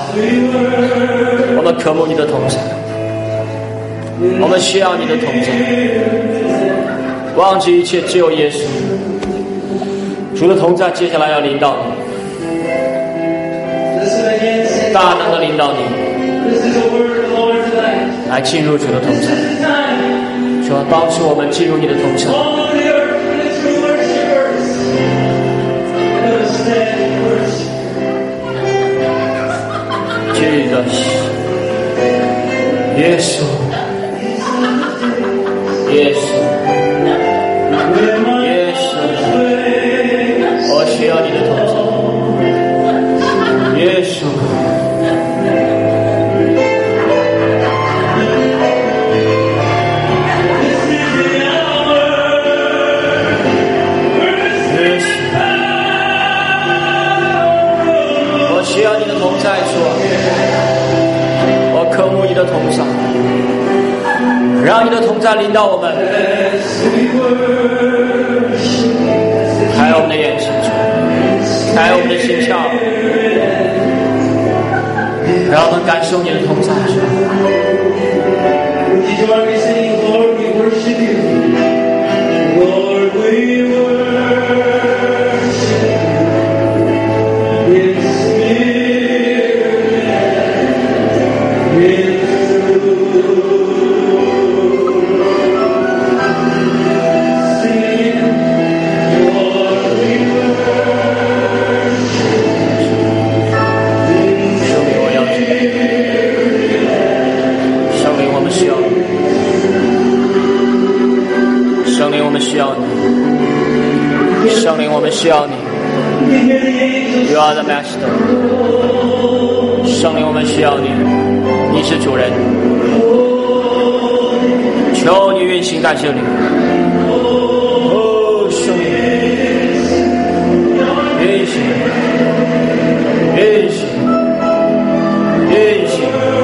我们渴慕你的同在，我们需要你的同在，忘记一切，只有耶稣。主的同在接下来要领导你，大能的领导你来进入主的同在。主要帮助我们进入你的同在。耶稣，耶稣，耶稣，我需要你的同在，耶稣。需要你的同在，主啊，我渴慕你的同在，让你的同在领导我们，开我们的眼睛，开我们的心窍，让我们感受你的同在。圣灵，我们需要你。You are the master。圣灵，我们需要你，你是主人。求你运行在这里。哦，圣灵，运行，运行，运行。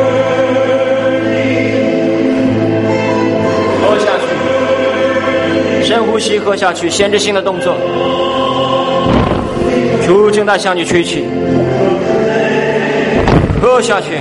喝下去。深呼吸，喝下去，限制性的动作。主正在向你吹气，喝下去。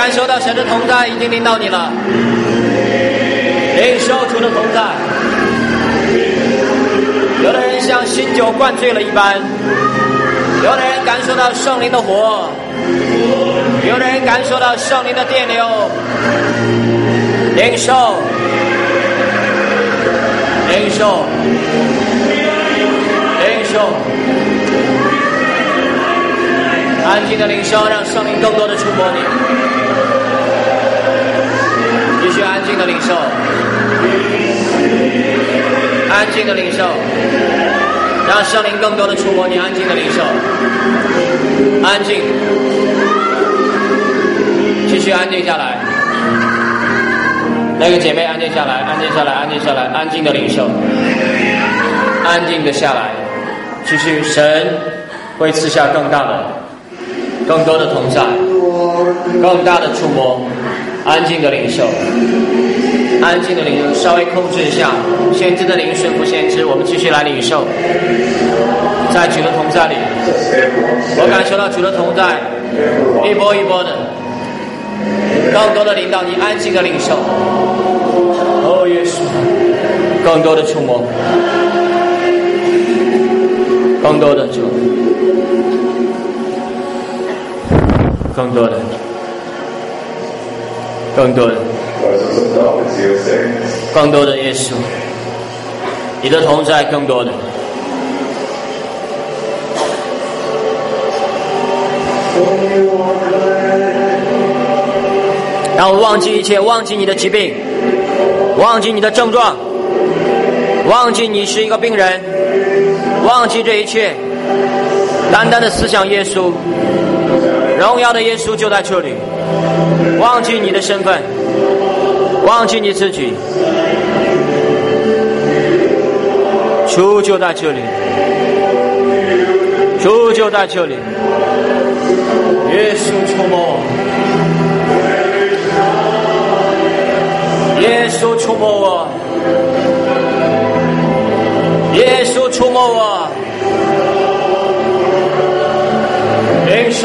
感受到神的同在已经临到你了，领受主的同在。有的人像新酒灌醉了一般，有的人感受到圣灵的火，有的人感受到圣灵的电流。领受，领受，领受，安静的领受，让圣灵更多的触摸你。继续安静的领受，安静的领受，让圣灵更多的触摸你。安静的领受，安静，继续安静下来。那个姐妹安静下来，安静下来，安静下来，安静的领受，安静的下来。继续，神会赐下更多的同在，更大的触摸。安静的领受，安静的领受，稍微控制一下先知的灵顺服先知。我们继续来领受，在主的同在里，我感受到主的同在，一波一波的，更多的领导你。安静的领受，哦耶稣，更多的触摸，更多的主，更多的，更多的，更多的耶稣，你的同在更多的。让我忘记一切，忘记你的疾病，忘记你的症状，忘记你是一个病人，忘记这一切，单单的思想耶稣，荣耀的耶稣就在这里。忘记你的身份，忘记你自己，主就在这里，主就在这里。耶稣触摸，耶稣触摸我，耶稣触摸我，领受，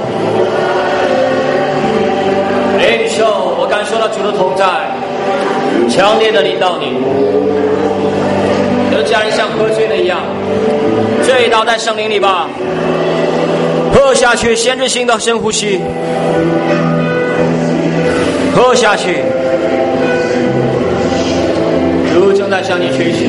领受，我感受到主的同在，强烈的领导你。有的家人像喝醉了一样，醉倒在圣灵里吧，喝下去，限制性的深呼吸，喝下去。主正在向你吹醒。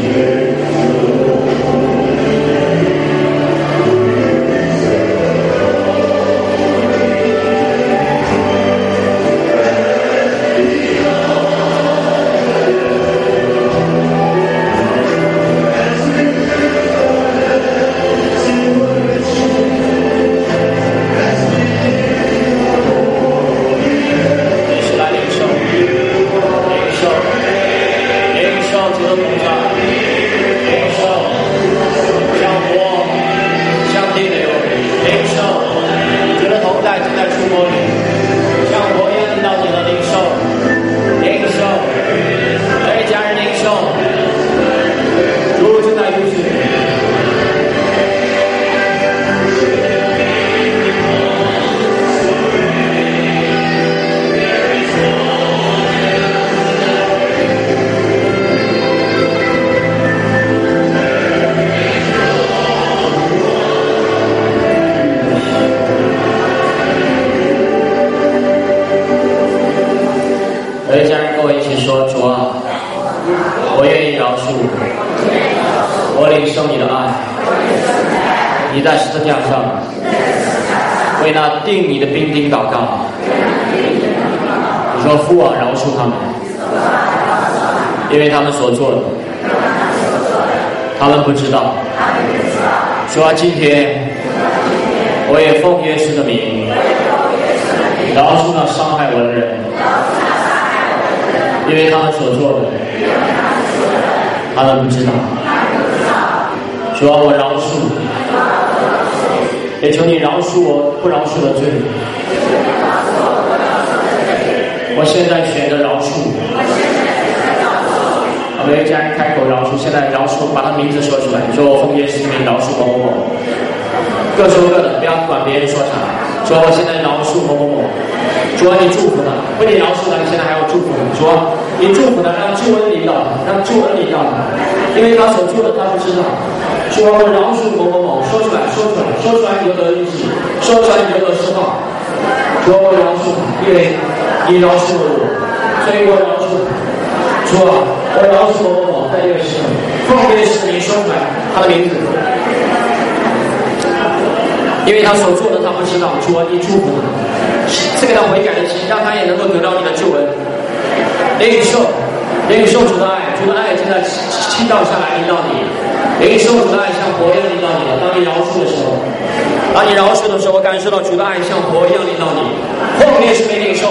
定你的兵丁祷告，你说父啊，饶恕他们，因为他们所做的，他们不知道。主啊，今天我也奉耶稣的名，饶恕那伤害我的人，因为他们所做的，他们不知道。主啊，我饶恕。也求你饶恕我不饶恕的罪。我现在选择饶恕。每一家人开口饶恕，现在饶恕，把他名字说出来。你说我奉耶稣名饶恕某某某。各说各的，不要管别人说啥。 主啊，我现在饶恕某某某。主啊，你祝福他，不仅饶恕他，你现在还要祝福他。主啊，你祝福他，让救恩临到他，让救恩临到他，因为他所做的他不知道。主啊，我饶恕某某某，说出来，说出来，说出来，你就得医治，说出来你就得释放。主啊，我饶恕他，因为你饶恕了我，所以我饶恕他。主啊，我饶恕某某某，在这个时候，奉耶稣的名说出来他的名字。因为他所做的他不知道，主啊，你祝福他，赐给他悔改的心，让他也能够得到你的救恩。领受主的爱，主的爱正在倾倒下来临到你。领受主的爱像火一样临到你了。当你饶恕的时候，我感受到主的爱像火一样临到你。奉耶稣名领受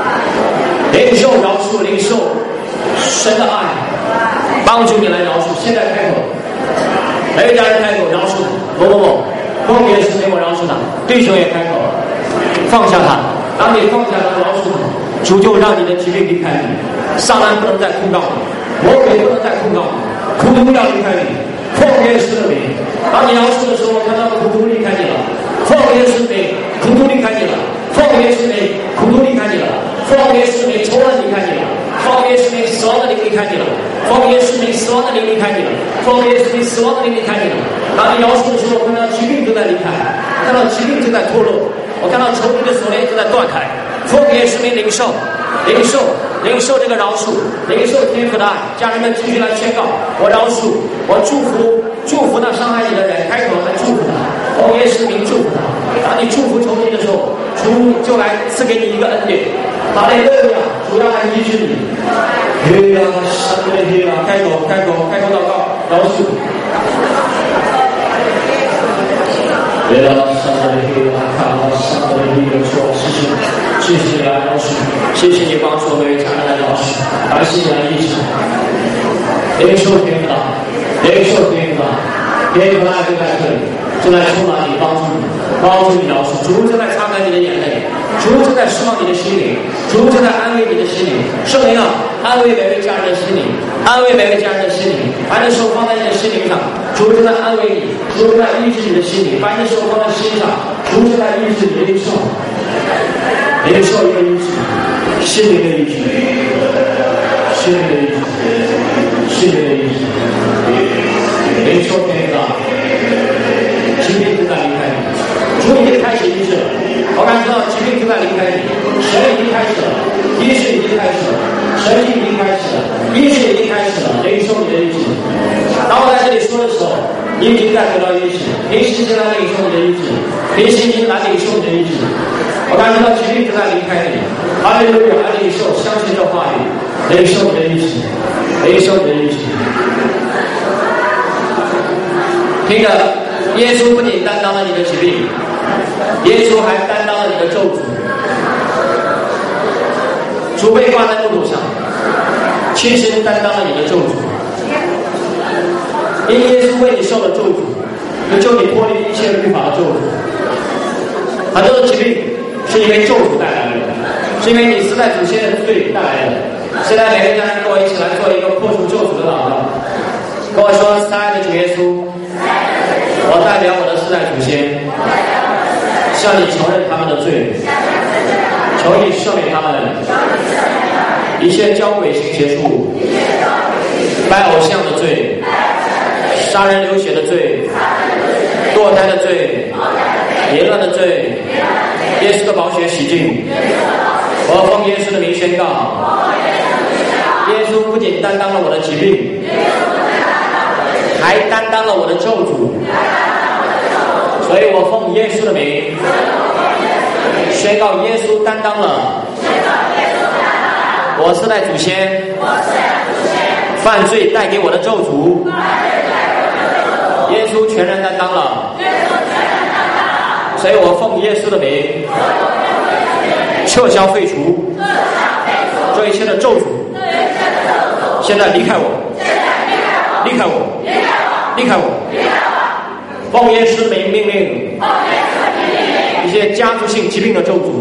饶恕，领受神的爱，帮助你来饶恕。现在开口，每一家人开口饶恕某某某。奉耶稣名我饶恕他，弟兄也开口，放下他。当你放下他，饶恕他，主就让你的疾病离开你，撒旦不能再控告你，魔鬼不能再控告你，苦毒要离开你。奉耶稣的名，当你饶恕的时候，我看到苦毒离开你了。奉耶稣的名，苦毒离开你了。奉耶稣的名，苦毒离开你了。奉耶稣的名，仇恨离开你了。奉耶稣的名，死亡的灵离开你了。奉耶稣的名，死亡的灵离开你了。奉耶稣的名，死亡的灵离开你了。当你饶恕的时候，我看到疾病正在离开，我看到疾病正在脱落，我看到仇敌的锁链正在断开。奉耶稣名领受这个饶恕，领受天父的爱。家人们继续来宣告：我饶恕，我祝福那伤害你的人，开口来祝福他。奉耶稣名祝福他。当你祝福仇敌的时候，主就来赐给你一个恩典。哈利路亚，主要来医治你。开口祷告，饶恕。谢谢你来饶恕，谢谢你帮助我们家人来饶恕，感谢你来医治。领受天父的爱就在这里，正在充满你，帮助你饶恕。主正在擦干你的眼泪，主正在释放你的心灵，主正在安慰你的心灵。圣灵啊，安慰每位家人的心灵，安慰每位家人的心灵，把你的手放在你的心灵上，主正在安慰你，主正在医治你的心灵，把你的手放在心上，主正在医治你的灵受一个医治，心灵的医治，心灵的医治，心灵的医治。领受天父，疾病正在离开你，主已经开始医治了。我感觉到疾病正在离开你，神已经开始了，医治已经开始了，神已经开始了，医治已经开始了。领受你的医治。当我在这里说的时候，你已经在得到医治，平时进来领受你的医治，平时进来领受你的医治。我感觉到疾病正在离开你，哈利路亚，领受，相信这话语，领受你的医治，领受你的医治。听着，耶稣不仅担当了你的疾病，耶稣还担当了你的咒诅。主被挂在木头上，亲身担当了你的咒诅。因耶稣为你受了咒诅，就你脱离一切律法的咒诅。很多的疾病是因为咒诅带来的，是因为你时代祖先的罪带来的。现在每个家人跟我一起来做一个破除咒诅的祷告，跟我说：亲爱的主耶稣，我代表我的世代祖先，向你承认他们的罪，求你赦免他们一切交鬼行邪术、拜偶像的罪、杀人流血的罪、堕胎的罪、淫乱的罪。耶稣的宝血洗净，我奉耶稣的名宣告，耶稣不仅担当了我的疾病，还担当了我的咒诅，所以我奉耶稣的名宣告，耶稣担当了我世代祖先犯罪带给我的咒诅，耶稣全然担当了，所以我奉耶稣的名撤销废除这一切的咒诅，现在离开我，离开我，离开我，奉耶稣的名命令一些家族性疾病的咒诅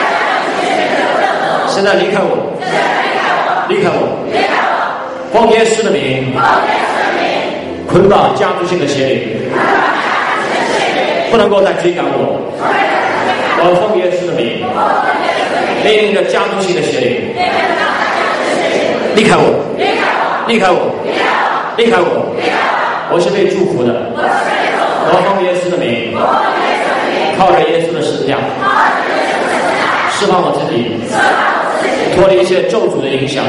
现在离开我，离开我，奉耶稣的名捆绑家族性的邪灵，不能够再追赶我， 我奉耶稣的名，命令着加速性的邪灵，离开我，离开我，离开我！我是被祝福的，我奉耶稣的名，靠着耶稣的十字架，释放我自己，脱离一切咒诅的影响。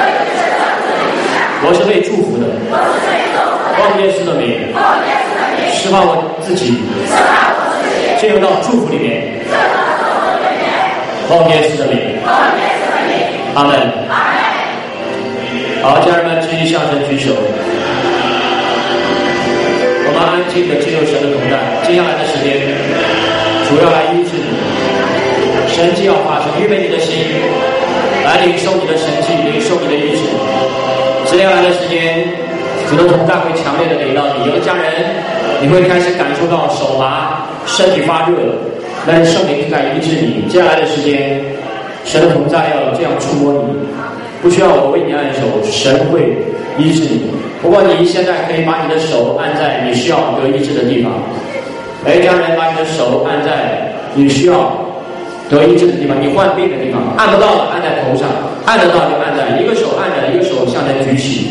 我是被祝福的，奉耶稣的名，释放我自己，进入到祝福里面。奉耶稣的名，阿门。好，家人们，继续向神举手。我们安静的接受神的同在。接下来的时间，主要来医治你。神迹要发生，预备你的心，来领受你的神迹，领受你的医治。接下来的时间，主的同在会强烈的领到你。有的家人，你会开始感受到手麻、身体发热，但是圣灵正在医治你。接下来的时间，神的同在要这样触摸你。不需要我为你按手，神会医治你。不过你现在可以把你的手按在你需要得医治的地方。每一家人把你的手按在你需要得医治的地方，你患病的地方，按不到的按在头上，按得到就按在一个手按着，一个手向前举起，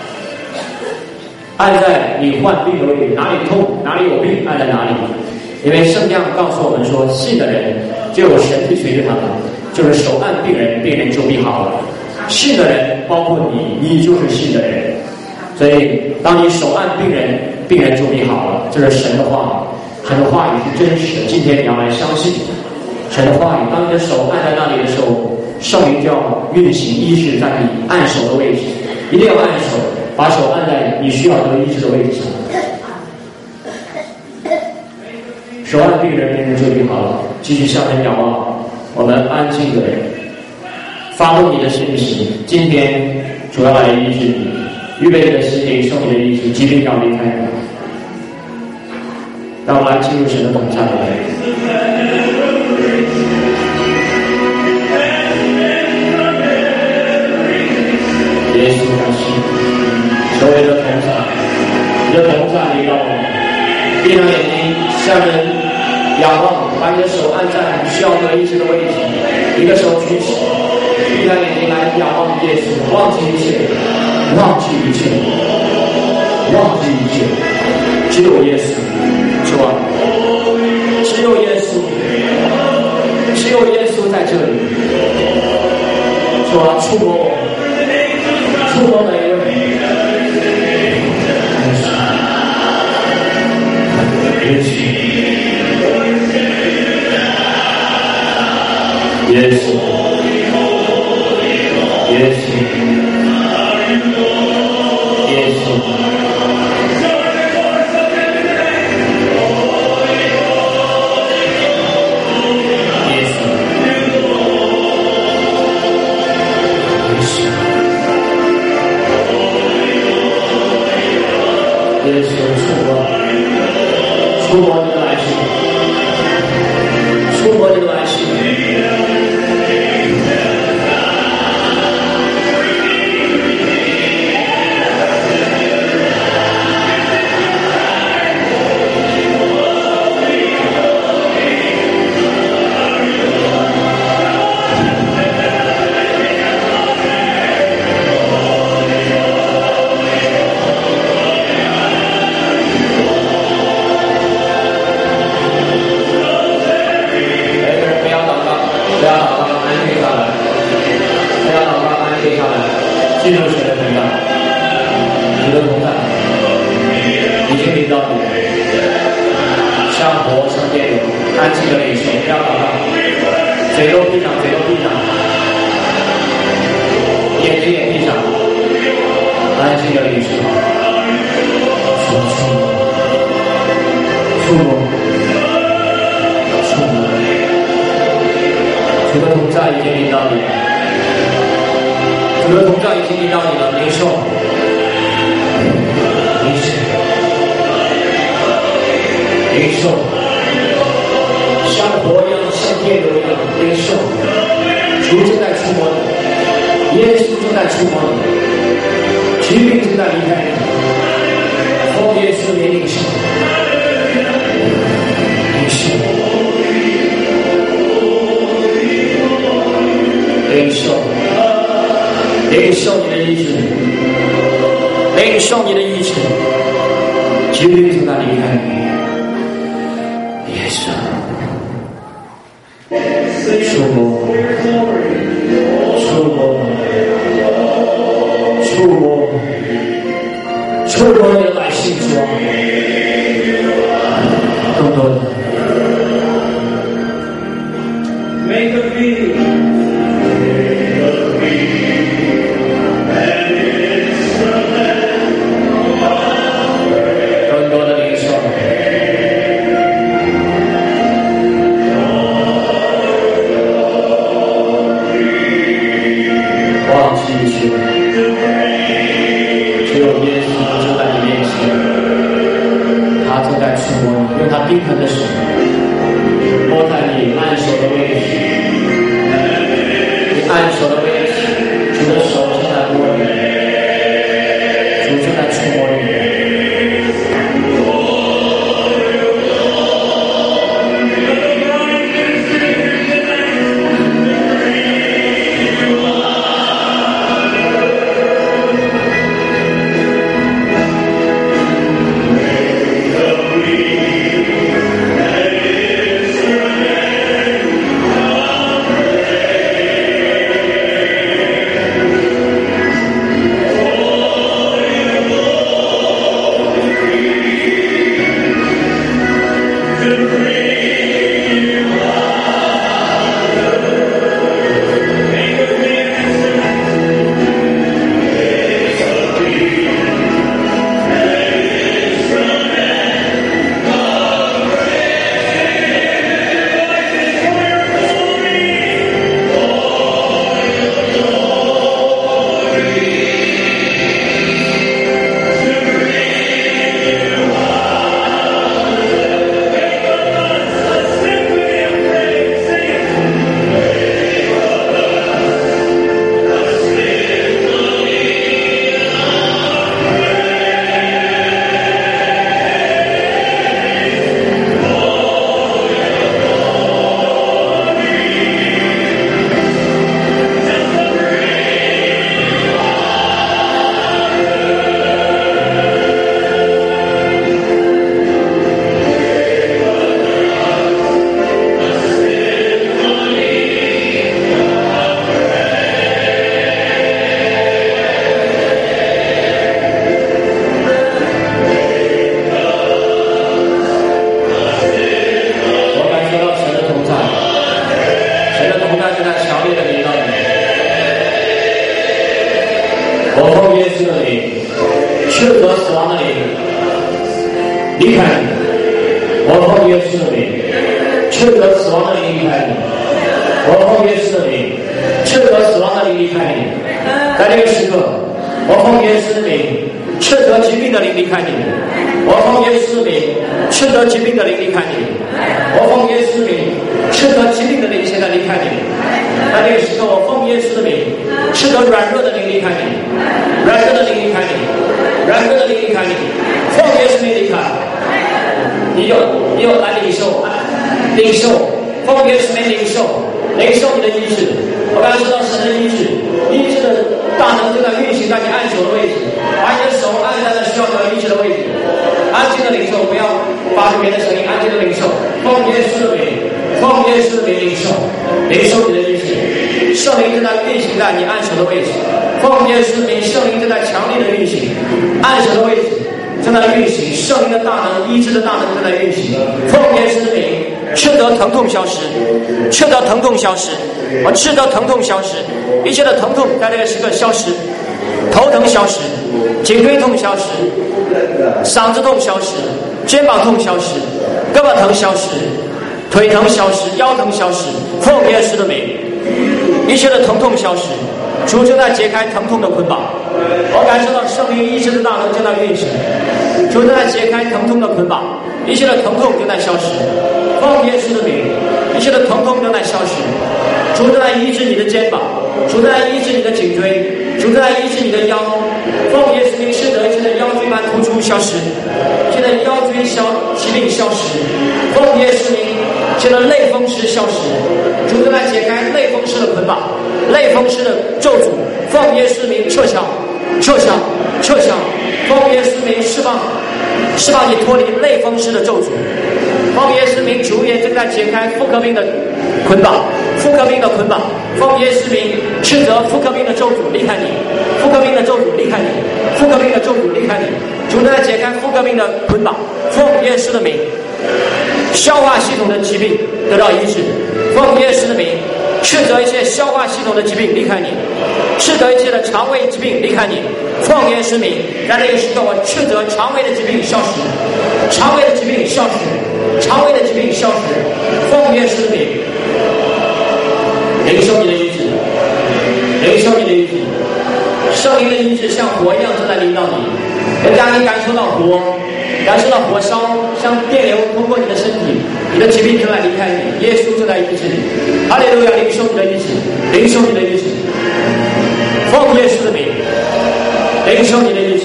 按在你患病的位置，哪里痛哪里有病按在哪里。因为圣经告诉我们说，信的人就有神去随着他们，就是手按病人，病人就必好了。信的人包括你，你就是信的人。所以当你手按病人，病人就必好了。这是神的话语，神的话语是真实的。今天你要来相信神的话语。当你的手按在那里的时候，圣灵就要运行医治在你按手的位置，一定要按手，把手按在你需要得医治的位置上。手按病人，病人就必好了。继续向神仰望，我们安静的发布你的信息。今天主要来医治你，预备你的心灵，受你的医治，疾病要离开你。让我们来进入神的同在里。耶稣感谢你，所有的同在，你的同在临到我们。闭上眼睛，向人仰望，把你的手按在你需要得医治的位置，一个手举起。闭上眼睛来仰望耶稣，忘记一切，忘记一切，忘记一切，只有耶稣，是吧？只有耶稣，只有耶稣在这里，是吧？触摸我，触摸每一位，耶稣，耶稣。耶稣，耶稣，耶稣，触摸你的来信，触摸你的来信。进入神的同在，你的同在已经临到你，像火像电流，安静的领受，不要祷告，嘴都闭上，嘴都闭上，眼睛也闭上，安静的领受，触摸，主的同在已经临到你。主的同在已经临到你了，领受，领受，领受，像火一样，像电流一样，领受。主正在触摸你，耶稣正在触摸你，疾病正在离开你，奉耶稣名领受，领受， 受你的医治，疾病就该离开你。耶稣，触摸，触摸，触摸，触摸你的百姓主啊，更多的。Make a big冰盆的手摸在你按手的位置，你按手的位置，主的手正在摸你，主正在触摸你。离开你，我奉耶稣的名，斥责死亡的灵离开你，我奉耶稣的名，斥责死亡的灵离开你。在这个时刻，我奉耶稣的名，斥责疾病的灵离开你，我奉耶稣的名，斥责疾病的灵离开你，我奉耶稣的名，斥责疾病的灵现在离开你。在这个时刻，我奉耶稣的名，斥责软弱的灵离开你，软弱的灵离开你，软弱的灵离开你，奉耶稣的名离开。你有来领受，奉耶稣的名领受你的医治。我刚才说到神的医治的大能就在运行在你按手的位置，把你的手按在那需要得医治的位置，安静的领受，不要发出别的声音，安静的领受，奉耶稣的名领受你的医治。圣灵正在运行在你按手的位置，奉耶稣的名，圣灵正在强力的运行，按手的位置正在运行，圣灵的大能，医治的大能正在运行。奉耶稣的名，斥责疼痛消失，斥责疼痛消失，我斥责疼痛消失，一切的疼痛在这个时刻消失，头疼消失，颈椎痛消失，嗓子痛消失，肩膀痛消失，胳膊疼消失，腿疼消失，腰疼消失。奉耶稣的名，一切的疼痛消失，主正在解开疼痛的捆绑。我感受到圣灵医治的大能正在运行，主正在解开疼痛的捆绑，一切的疼痛正在消失。奉耶稣的名，一切的疼痛正在消失。主正在医治你的肩膀，主正在医治你的颈椎，主正在医治你的腰。奉耶稣名，使得一切的腰椎盘突出消失，现在腰椎疾病消失。奉耶稣名，现在类风湿消失，主正在解开类风湿的捆绑，类风湿的咒诅。奉耶稣名撤销，撤销，撤销， 奉耶稣名释放你脱离类风湿的咒诅。奉耶稣名，主也正在解开妇科病的捆绑，妇科病的捆绑。奉耶稣名，斥责妇科病的咒诅离开你，妇科病的咒诅离开你，妇科病的咒诅离开你。主正在解开妇科病的捆绑。奉耶稣的名，消化系统的疾病得到医治。奉耶稣的名，斥责一切消化系统的疾病离开你，斥责一切的肠胃疾病离开你。奉耶稣名，在这个时刻，我斥责肠胃的疾病消失，肠胃的疾病消失，肠胃的疾病消失。奉耶稣的名，领受你的医治，领受你的医治，圣灵的医治像火一样正在临到你，让你感受到火，感受到火烧，像电流通过你的身体，你的疾病正在离开你，耶稣正在医治你。哈利路亚！领受你的医治，领受你的医治，奉耶稣的名，领受你的医治，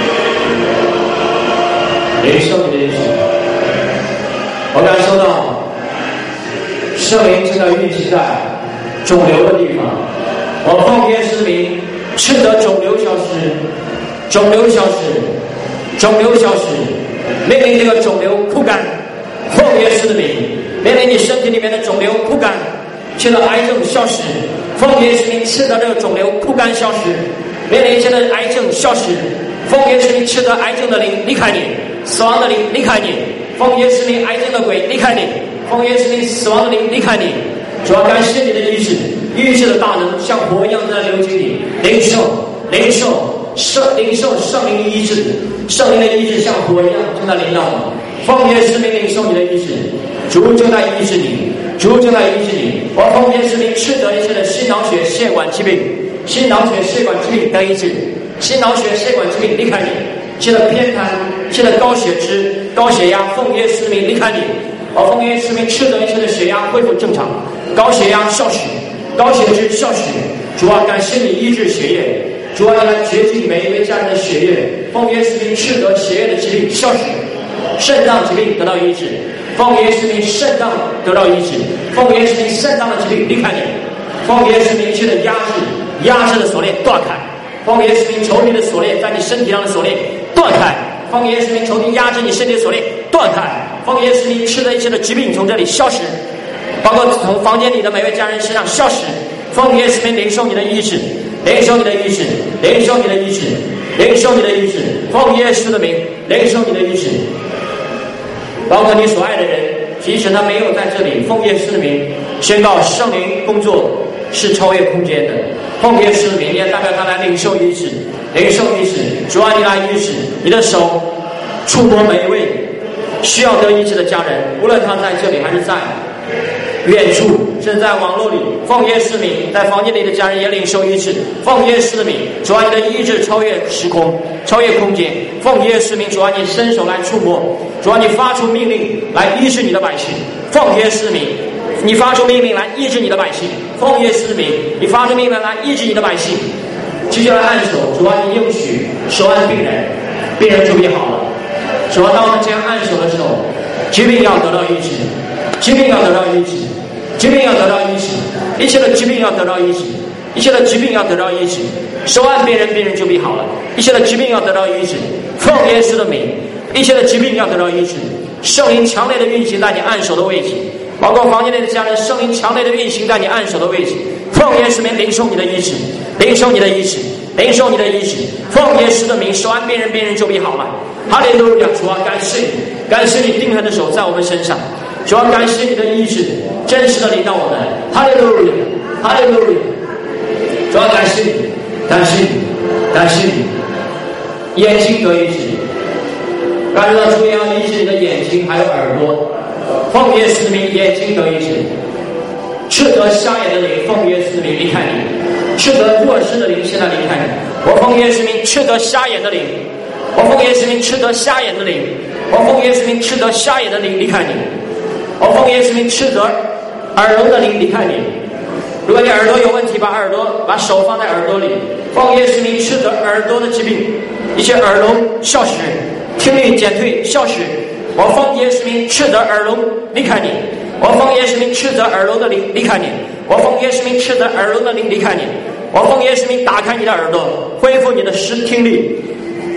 领受你的医治。我感受到圣灵正在运行在肿瘤的地方，我奉耶稣名，斥责肿瘤消失，肿瘤消失，肿瘤消失，命令这个肿瘤枯干。奉耶稣的名，命令你身体里面的肿瘤枯干，现在癌症消失。奉耶稣名，斥责这个肿瘤枯干消失，命令现在癌症消失。奉耶稣名，斥责癌症的灵离开你，死亡的灵离开你。奉耶稣名，癌症的鬼离开你。奉耶稣名，死亡的灵离开你。主要感谢你的医治，医治的大能像火一样在流经你，领受领受圣灵医治，圣灵的医治像火一样正在临到你。奉耶稣名，领受你的医治，主正在医治你，主正在医治你。我奉耶稣名，斥责一切的心脑血血管疾病，心脑血血管疾病得医治，心脑血血管疾病离开你，一切的偏瘫，一切的高血脂、高血压，奉耶稣名离开你。我奉耶稣名，斥责一切的血压恢复正常，高血压消失，高血脂消失。主啊，感谢你医治血液，主啊，你来洁净每一位家人的血液。奉耶稣名，斥责血液的疾病消失，肾脏疾病得到医治。奉耶稣名，肾脏得到医治。奉耶稣名，肾脏的疾病离开你。奉耶稣名，一切的压制的锁链断开。奉耶稣名，仇敌的锁链在你身体上的锁链断开。奉耶稣名，仇敌压制你身体的锁链断开。奉耶稣名，吃的一切的疾病从这里消失，包括从房间里的每位家人身上消失。奉耶稣名，领受你的医治，领受你的医治，领受你的医治，领受你的医治。奉耶稣的名，领受你的医治。包括你所爱的人，即使他没有在这里，奉耶稣的名宣告圣灵工作是超越空间的。奉耶稣的名，也代表他来领受医治，领受医治。主啊，你来医治，你的手触摸每一位需要得医治的家人，无论他在这里还是在远处，甚至在网络里。奉耶稣名，在房间里的家人也领受医治。奉耶稣的名，主啊，你的医治超越时空，超越空间。奉耶稣名，主啊，你伸手来触摸，主啊，你发出命令来医治你的百姓。奉耶稣名，你发出命令来医治你的百姓。奉耶稣名，你发出命令来医治你的百姓。接下来按手，主啊，你应许手按病人，病人就病好了。主啊，当我们这样按手的时候，疾病要得到医治，疾病要得到医治，疾病要得到医治，一切的疾病要得到医治，一切的疾病要得到医治。手按病人，病人就病好了。一切的疾病要得到医治。奉耶稣的名，一切的疾病要得到医治。圣灵强烈的运行在你按手的位置，包括房间内的家人，圣灵强烈的运行在你按手的位置。奉耶稣名，领受你的医治，领受你的医治，领受你的医治。奉耶稣的名，手按病人，病人就病好了。哈利路亚！主啊，感谢你，感谢你定恒的手在我们身上。主啊，感谢你的医治真实的临到我们。哈利路亚，哈利路亚！主啊，感谢你，感谢你，感谢你。眼睛得医治，感觉到主要医治你的眼睛还有耳朵。奉耶稣的名，眼睛得医治。斥责瞎眼的灵，奉耶稣的名离开你；斥责弱势的灵，现在离开你。我奉耶稣名斥责瞎眼的灵，我奉耶稣名斥责瞎眼的灵，我奉耶稣名斥责瞎眼的灵离开你。我奉耶稣名斥责耳聋的灵离开你。如果你耳朵有问题，把手放在耳朵里。奉耶稣名斥责耳朵的疾病，一切耳聋消失，听力减退消失。我奉耶稣名斥责耳聋离开你。我奉耶稣名斥责耳聋的灵离开你。我奉耶稣名斥责耳聋的灵离开你。我奉耶稣名打开你的耳朵，恢复你的听力。我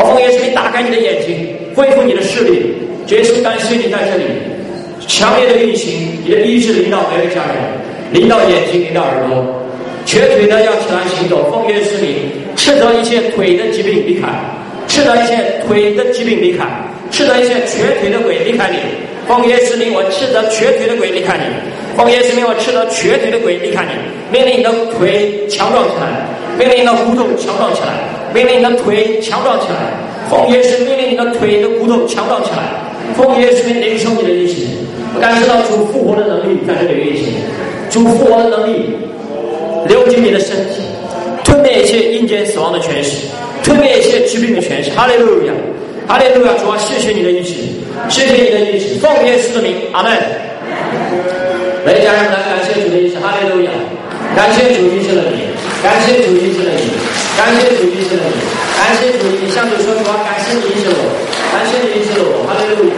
奉耶稣名打开你的眼睛，恢复你的视力。耶稣感谢你在这里，强烈的运行，你的医治领导每位家人，领导眼睛，领导耳朵，瘸腿的要起来行走。奉耶稣名，斥责一切腿的疾病离开，斥责一切腿的疾病离开，斥责一切瘸腿的鬼离开你。奉耶稣名，我斥责瘸腿的鬼离开你。奉耶稣名，我斥责瘸腿的鬼离开你。命令你的腿强壮起来，命令你的骨头强壮起来，命令你的腿强壮起来。奉耶稣命令你的腿的骨头强壮起来。奉耶稣名领受你的医治，我感受到主复活的能力在这里运行，主复活的能力流进你的身体，吞灭一切阴间死亡的权势，吞灭一切疾病的权势。哈利路亚，哈利路亚！主啊，谢谢你的医治，谢谢你的医治，奉耶稣的名，阿门。每家人们感谢主的医治，哈利路亚！感谢主医治了你，感谢主医治了你，感谢主医治了你，感谢主，你向主说主啊，感谢你医治了我，感谢你医治了我，哈利路亚！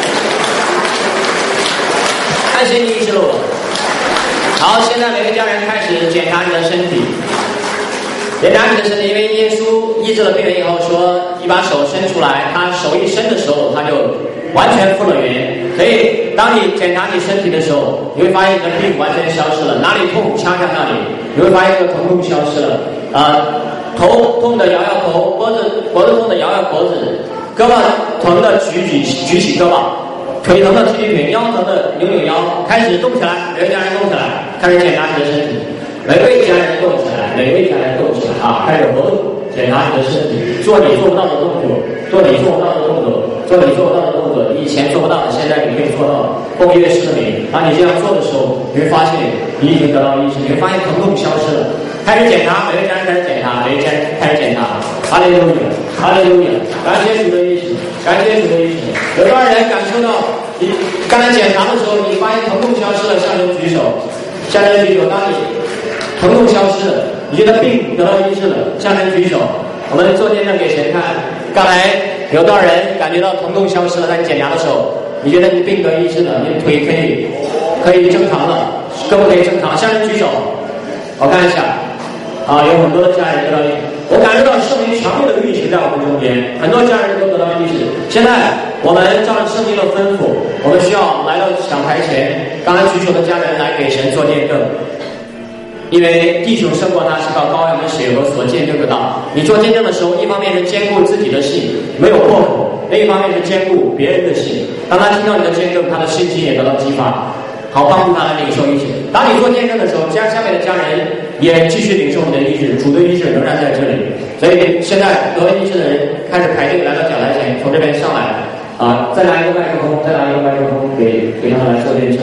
感谢你医治了我。好，现在每个家人开始检查你的身体，检查你的身体，因为耶稣医治了病人以后说，你把手伸出来，他手一伸的时候，他就完全复了原。所以当你检查你身体的时候，你会发现你的病完全消失了，哪里痛掐向哪里，你会发现这个疼痛消失了。头痛的摇摇头，脖子痛的摇摇脖子，胳膊疼的举起胳膊，腿疼的踢腿，腰疼的扭腰，开始动起来，每个家人动起来，开始检查你的身体，每位家人动起来，每位家人动起来啊，开始活动，检查你的身体，做你做不到的动作，做你做不到的动作，做你做不到的动作，你以前做不到的，现在你可以做到。奉耶稣的名，当你这样做的时候，你会发现你已经得到医治，你会发现疼痛消失了。开始检查，每位家人开始检查，每位家人开始检查。哈利路亚，哈利路亚！感谢主的医治，感谢主的医治。有多少人感受到你刚才检查的时候，你发现疼痛消失了，向人举手，向人举手。当你疼痛消失了，你觉得病得到医治了，向人举手。我们做见证给神看。刚才有多少人感觉到疼痛消失了？在检查的时候，你觉得你病得医治了，你的腿可以正常了，胳膊可以正常了，向人举手。我看一下。有很多的家人得到医治，我感受到圣灵强烈的运行在我们中间，很多家人都得到医治。现在我们照着圣经的吩咐，我们需要来到讲台前，刚才举手的家人来给神做见证，因为弟兄胜过他是靠羔羊的血和所见证的道。你做见证的时候，一方面是兼顾自己的信没有破口，另一方面是兼顾别人的信。当他听到你的见证，他的信心也得到激发，好帮助他来领受医治。当你做见证的时候，下面的家人也继续领受你的医治，主的医治仍然在这里。所以现在得医治的人开始排队来到讲台前，从这边上来再拿一个麦克风，再拿一个麦克风给他们来做见证。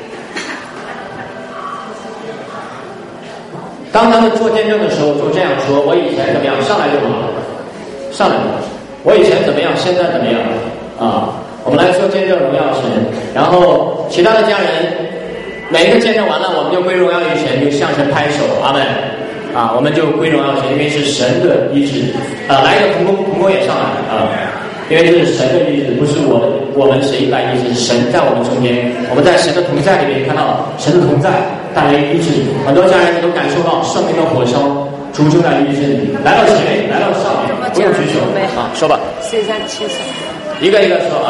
当他们做见证的时候，就这样说：我以前怎么样，上来就好了，上来。我以前怎么样，现在怎么样我们来做见证，荣耀神。然后其他的家人，每一个见证完了，我们就归荣耀于神，就向神拍手，阿门。我们就归荣耀神，因为是神的医治。来一个童工也上来因为这是神的医治，不是我们谁来医治，神在我们中间，我们在神的同在里面看到神的同在带来医治。很多家人都感受到圣灵的火烧，主就来医治你。来到前面，来到上面，不用举手说吧。 身上气色。 一个一个说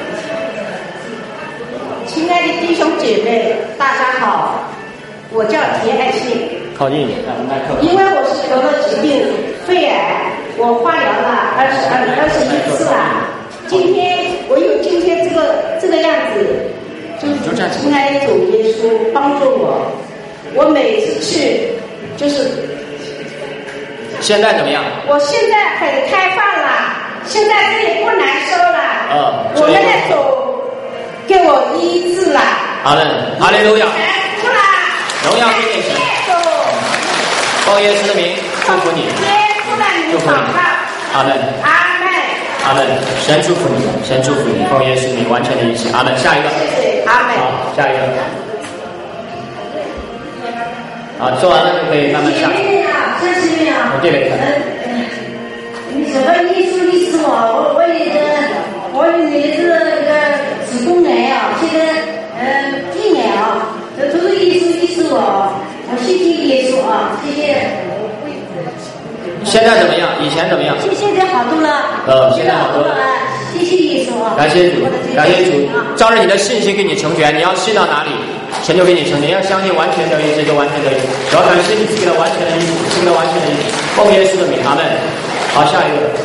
亲爱的弟兄姐妹，大家好，我叫田爱信。 靠近一点，麦克。 因为我是得了疾病肺癌，我化疗了21次了。今天这个样子，就是亲爱的主耶稣帮助我。我每次去就是现在怎么样？ 我现在很开放了，现在这里不难受了。我们的手给我医治了。 好的，哈利路亚。 出来， 荣耀归给神。奉耶稣的名祝福你，祝福你。阿门。 阿门。 阿门。神祝福你，神祝福你。奉耶稣的名完全的医治。阿门。下一个。 阿门。 好，下一个。做完了就可以慢慢下。我这边看。 你什么医治我？我也是一个子宫癌现在病癌这都是医治我。我谢谢耶稣谢谢。 现在怎么样？以前怎么样？ 现在好多了。 现在好多了。 谢谢耶稣啊！ 感谢主，感谢主，照着你的信心给你成全。你要信到哪里，神就给你成全。你要相信完全的医治就完全的医治。主要感谢你赐给了完全的医治，赐给了完全的医治。奉耶稣的名，阿们。好，下一个。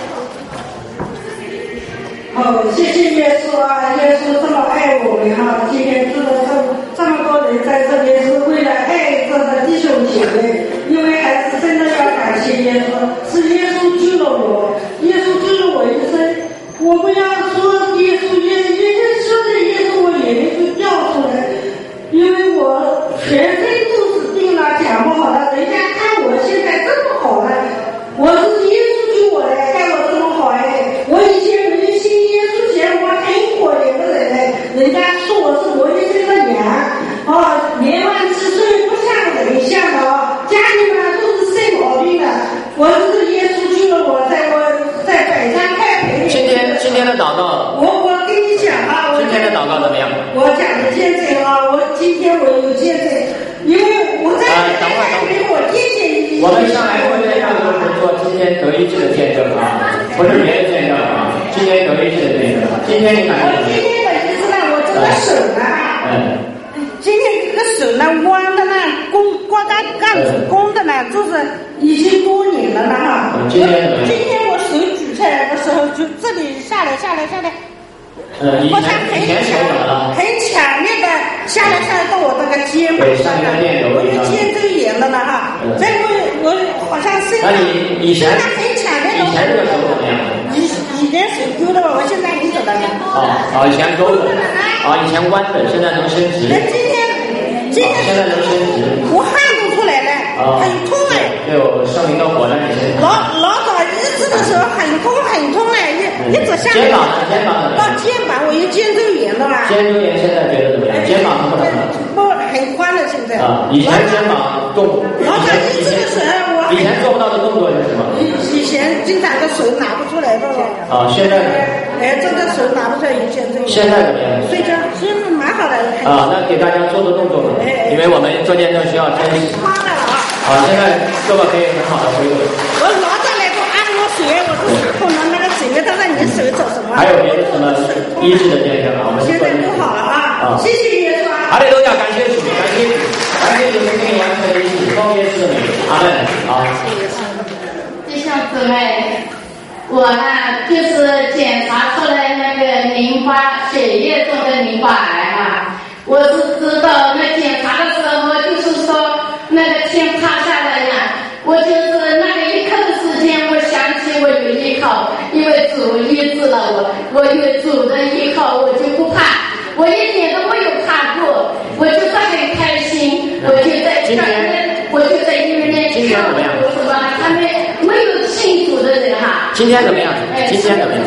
好，谢谢耶稣啊！耶稣这么爱我们哈，今天这么多人在这边是为了爱这个弟兄姐妹，因为还是真的要感谢耶稣，是耶稣救了我，耶稣救了我一生。我不要说耶稣，说着耶稣，我眼泪就掉出来，因为我全身都是病了，讲不好了，人家看我现在这么好了，我是耶稣救我的，看我这么好哎，我以前没信耶稣前我很可怜的人哎，人家说我是罗医生的娘，年万7岁不像人像的家里面都是生毛病的，我是耶稣救了我，在百山开培。 今天的祷告， 我跟你讲啊， 今天的祷告怎么样？ 我讲的见证啊，今天我有见证，因为我在等会我见证。 我们上来会让你们做今天得医治的见证啊，不是别的见证啊，今天得医治的见证。今天你感觉？ 今天的意思呢，我这个手呢，今天这个手呢弯的呢，光杆子弓的呢，就是已经多年了哈。今天我手举起来的时候，就这里下来，好像很强烈的下来到我那个肩膀上了，我有肩周炎了呢哈。所以我好像身上以前很强烈的。 以前这个手怎么样？ 以前手勾的，我现在很走了呢。 以前勾的，以前弯的，现在能伸直。 今天现在能伸直。 我汗都出来了，很痛哎。 有圣灵的火在里面。 老早医治的时候很痛哎，一直下来。到肩膀我有肩周炎的啦。 肩周炎现在觉得怎么样？肩膀疼不疼？ 不，很宽了现在。 以前肩膀动。 老早医治的时候以前做不到的动作是什么？ 以前经常的手拿不出来的。 现在呢？ 这个手拿不出来有肩周炎。 现在怎么样？ 睡觉是蛮好的。 那给大家做做动作吧，因为我们做见证需要真实。现在胳膊可以很好的恢复。 我老早来过按摩水，我都碰到那个水面，他说你手走什么？ 还有别的什么医治的见证啊？我们现在都好了啊！谢谢耶稣啊！ 哈利路亚，感谢主，感谢主能给你完成的医治，奉耶稣的名，阿门。好。 弟兄姊妹，我呢就是检查出来那个淋巴血液中的淋巴癌啊，我是知道那检查的时候就是说那个天塌下来呀，我就是那个一刻的时间，我想起我有依靠，因为主医治了我有主的依靠，我就不怕，我一点都没有怕过，我就是很开心，我就在医院里跳舞什么，他们没有信主的人哈。 今天怎么样？今天怎么样？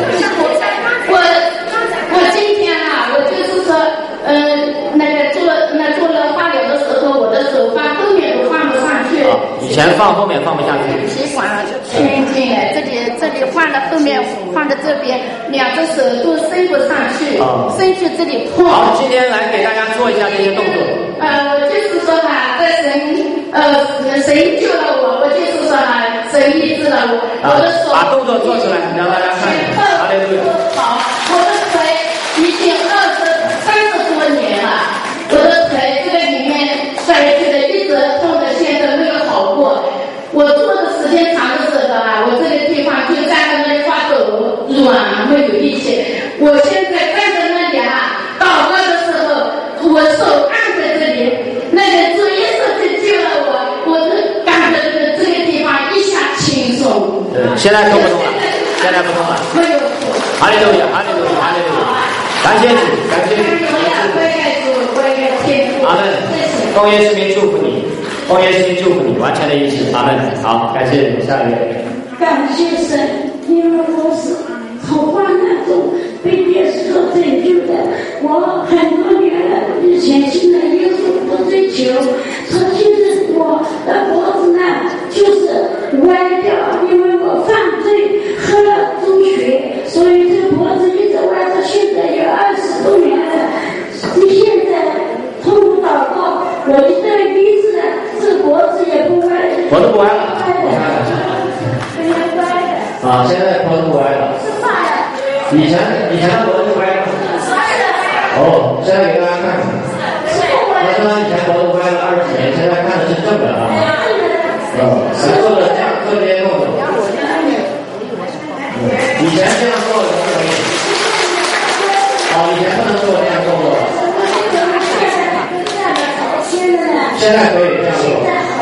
我今天啊，我就是说，做了化疗的时候，我的手放后面都放不上去。 以前放后面放不下去。 习惯了就偏进来，这里放到后面，放到这边，两只手都伸不上去，伸去这里痛。 好，今天来给大家做一下这些动作。 我就是说哈，神救了我就是说哈，神医治了我的手。 把动作做出来，让大家看。哈利路亚。 好，我的腿已经30多年了，我的腿这个里面摔去的，一直痛的，现在没有好过。我坐的时间长的时候啊，我这个地方就站在那里发抖，软没有力气。我现在站在那里啊，祷告的时候，我手按在这里，那个主耶稣就救了我就感觉这个地方一下轻松。 现在痛不痛了？现在不痛了。 没有。 哈利路亚，哈利路亚，哈利路亚！感谢主，感谢主。阿门。奉耶稣名祝福你，奉耶稣名祝福你，完全的医治。阿门。好，感谢下一位。 感谢神，因为我是从患难中被耶稣所拯救的。我很多年了，以前信了耶稣不追求，说其实我的脖子呢就是歪掉，因为我犯罪喝了猪血，所以这脖子一直歪到现在有20多年了。现在通过祷告，我一旦医治了，这脖子也不歪， 脖子不歪了。现在脖子不歪了。 以前的脖子歪了。哦，现在给大家看看。那他以前脖子歪了20几年，现在看的是正的啊。做的这样做这些动作。以前这样做的可以。以前不能做这样动作。现在可以这样做。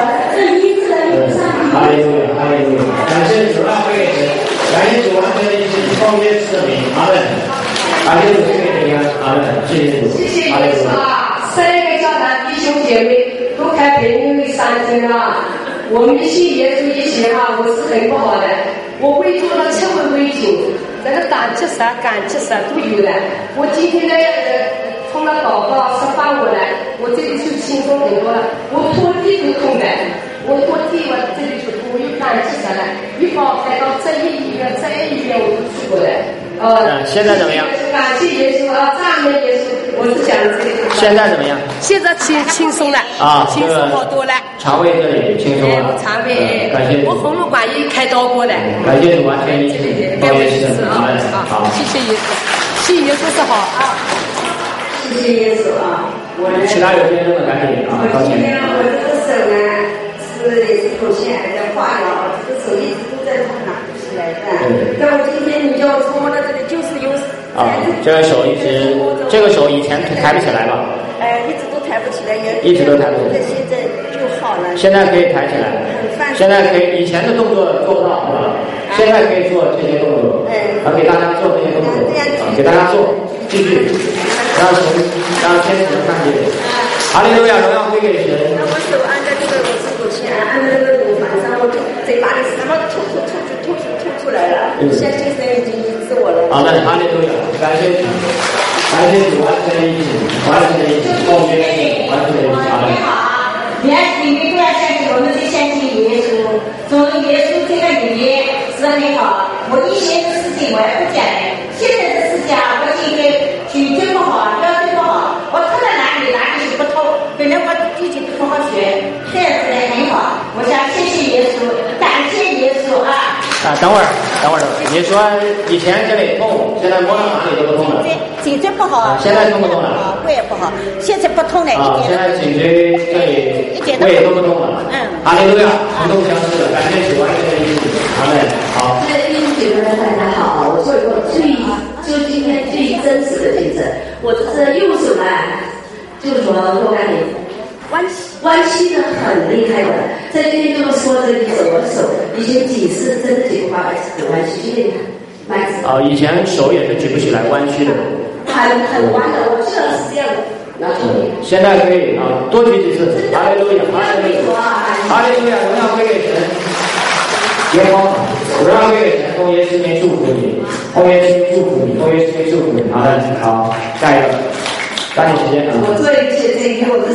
哈利路亚，哈利路亚！感谢主，让会给神，感谢主完全的一切奉耶稣的名，阿门。感谢主赐给平安，阿门。谢谢主， 谢谢耶稣啊！3个教堂弟兄姐妹都开培灵会3天了，我们信耶稣以前啊，我是很不好的，我胃做了7回胃镜，这个胆结石、肝结石都有的。我今天呢，通了祷告释放过来，我这里就轻松很多了，我拖地都痛的。我拖地，我这里就我又肝结石了，一把我开到这一医院我都去过的。 现在怎么样？ 感谢耶稣啊，赞美耶稣！我是讲这个。 现在怎么样？ 现在轻松了轻松好多了。 肠胃这里轻松了。 肠胃， 感谢。 我喉咙管也开刀过的。 感谢主完全医治。 感谢耶稣啊！好， 谢谢耶稣，谢谢耶稣是好啊。 谢谢耶稣啊！ 其他有见证的赶紧啊！ 今天我这个手呢也是头腺癌的化疗，这个手一直都在痛拿不起来的。但我今天你叫我搓到这里，就是有这个手这个手以前抬不起来吧？ 一直都抬不起来， 一直都抬不起来。 现在就好了。 现在可以抬起来。现在可以，以前的动作做不到，是吧？现在可以做这些动作。给大家做这些动作。给大家做，继续，让天使看见。哈利路亚，荣耀归给神。 我手按在这个我手骨前，按在这个乳房上，我嘴巴里什么吐出来了。现在已经医治我了。 好的，哈利路亚，感谢主，完全的医治，完全的医治，奉耶稣，完全的医治，阿门。 你们不要相信，我们是相信耶稣。从耶稣这个里面是很好。我以前的事情我也不讲的，现在的事情啊，我今天腿最不好，腰最不好，我痛到哪里就不痛。本来我自己不好学，现在很好。我想谢谢耶稣，感谢耶稣啊！ 等会儿，你说以前这里痛，现在摸到哪里都不痛了。 颈椎不好， 现在痛不痛了？ 胃也不好，现在不痛了，一点。 现在颈椎这里胃都不痛了。哈利路亚，同动相似的，感谢主完全的医治，阿门。好。 弟兄姐妹们，大家好，我做一个就今天最真实的见证。我这是右手呢，就是说若干年弯曲的很厉害的，在今天就是说这里我的手以前几次真的举不过来，是弯曲，现在蛮直。 以前手也是举不起来，弯曲的。 很弯的，我知道是这样的。然后现在可以多举几次。哈利路亚，哈利路亚，哈利路亚，荣耀归给神。荣耀归给神，奉耶稣名祝福你，奉耶稣名祝福你，奉耶稣名祝福你。好，下一个，抓紧时间啊！ 我做一切这一天，我的